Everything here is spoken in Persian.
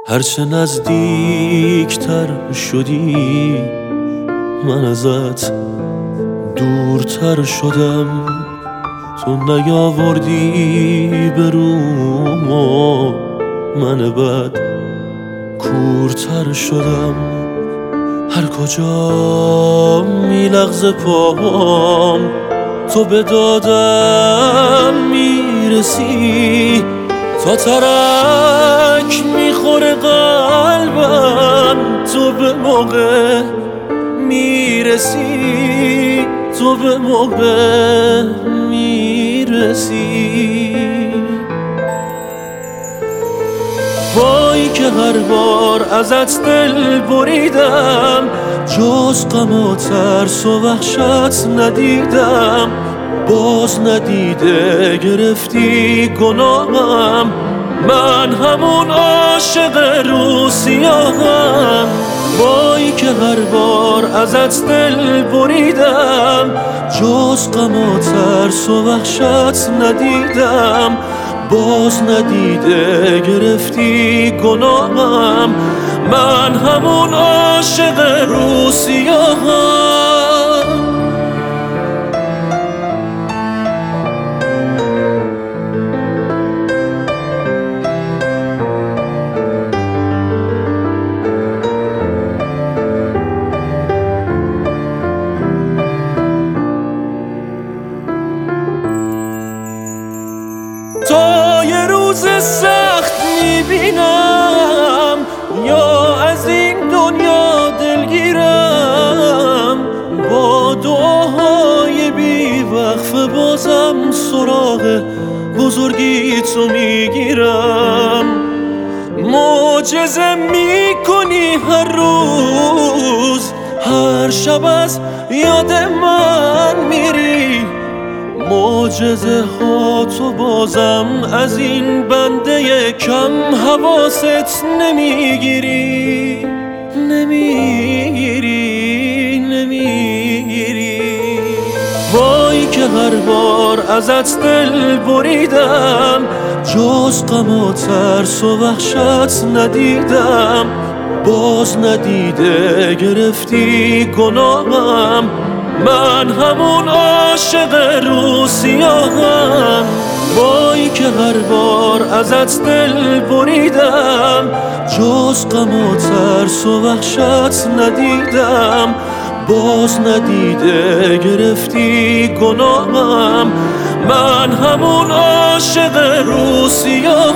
هرچه نزدیکتر شدی من ازت دورتر شدم. تو نیاوردی به روم و من بد کورتر شدم. هر کجا میلغزه پاهام تو به دادم میرسی. تا ترک میخوره قلبم تو به موقع میرسی. تو به موقع میرسی. وای که هر بار ازت دل بریدم جز غم و ترس و وحشت ندیدم. باز ندیده گرفتی گناهم، من همون عاشق روسیاهم. وای که هر بار ازت دل بریدم جز غم و ترس و وحشت ندیدم. باز ندیده گرفتی گناهم، من همون عاشق روسیاهم. تا یه روز سخت میبینم یا از این دنیا دلگیرم. با دعاهای بی وقفه بازم سراغ بزرگی تو میگیرم. معجزه میکنی هر روز، هر شب از یاد من میری. معجزه ها تو بازم از این بنده کم حواست نمیگیری. وای که هر بار ازت دل بریدم جز غم و ترس و وحشت ندیدم. باز ندیده گرفتی گناهم، من همون عاشق روسیاهم. وای که هر بار ازت دل بریدم جز غم و ترس و وحشت ندیدم. باز ندیده گرفتی گناهم، من همون عاشق روسیاهم.